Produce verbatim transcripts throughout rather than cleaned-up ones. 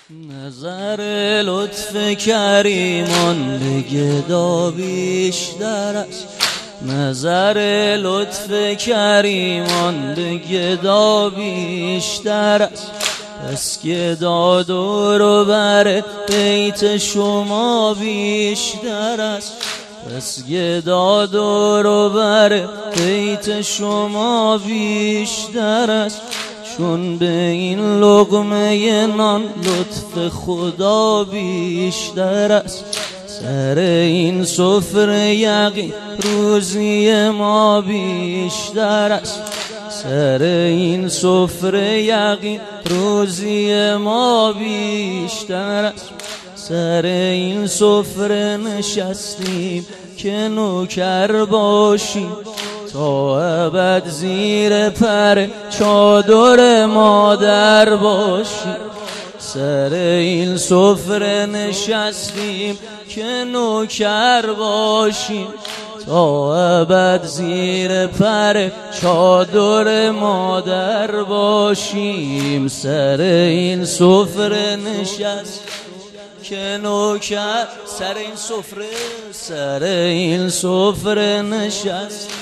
نظر لطف کریمان به گدا بیشتر است. نظر لطف کریمان به گدا بیشتر است. پس گدا دور و بر بیت شما بیشتر است. پس گدا دور و بر بیت شما بیشتر است. چون به این لقمه نان لطف خدا بیشتر است. سر این سفره یقین روزی ما بیشتر است. سر این سفره یقین روزی ما بیشتر است. سر این سفره نشستیم که نوکر باشیم تا ابد زیر پر چادر مادر باشیم. سر این سفره نشستیم که نوکر باشیم تا ابد زیر پر چادر مادر باشیم. سر این سفره نشستیم که نوکر سر این سفره سر این سفره نشستیم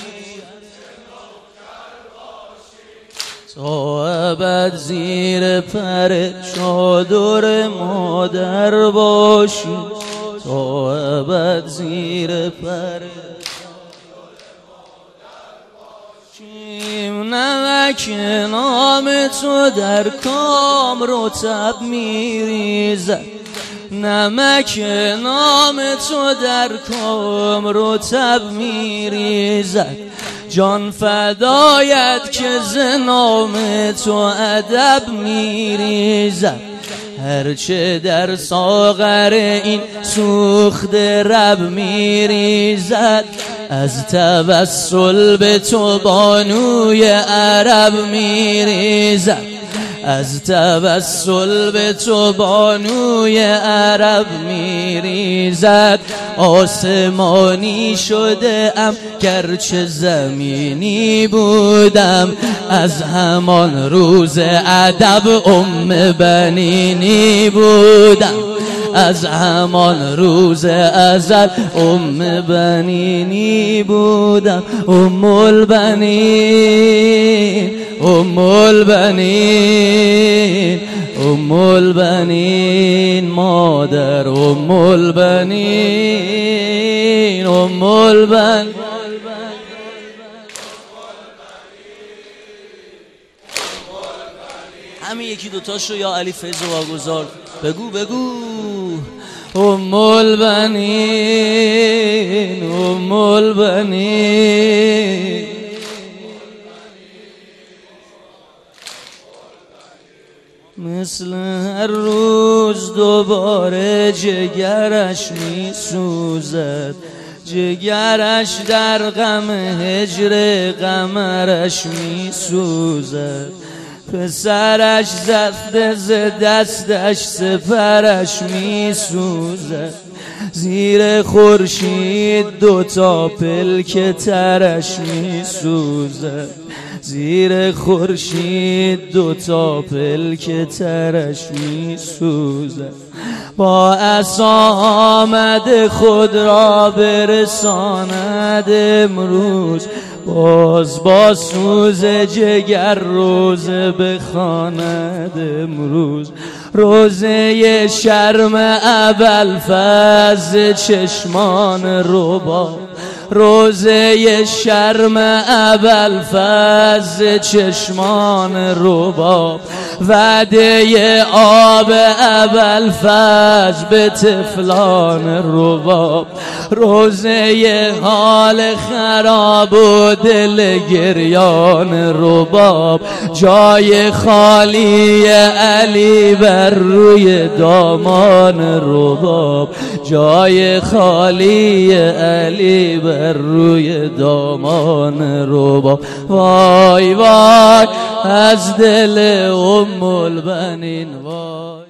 تا ابد زیر پر چادر مادر باشیم. تا ابد زیر پر نمک نام تو در کام رطب میریزد. نمک نام تو در کام رطب میریزد. جان فدایت که ز نام تو ادب میریزد. هرچه در ساغر این سوخت رب میریزد. از توسل به تو بانوی عرب میریزد. از توسل به تو بانوی عرب میریزد. آسمانی شده ام گرچه زمینی بودم. از همان روز ادب ام بنینی بودم. از همان روز ازل ام بنینی بودم. ام البنین ام البنین ام البنین مادر ام البنین ام البنین. همین یکی دوتاشو یا علی فیض واگذار بگو بگو. ام البنین ام البنین مثل هر روز دوباره جگرش می سوزد. جگرش در غم هجر قمرش می سوزد. پسرش زخم ز دستش سپرش می سوزد. زیر خورشید دوتا پلک ترش می سوزد. زیر خورشید دوتا پلک ترش می سوزد. با عصا آمد خود را برساند امروز. باز با سوز جگر روزه بخواند امروز. روزه شرم ابوالفضل چشمان رباب. روزه شرم ابوالفضل چشمان رباب. وعده آب ابوالفضل به طفلان رباب. روزه حال خراب و دل گریان رباب. جای خالی علی بر روی دامان رباب. جای خالی علی بر روی دامان رباب. وای وای از دل ام البنین وای.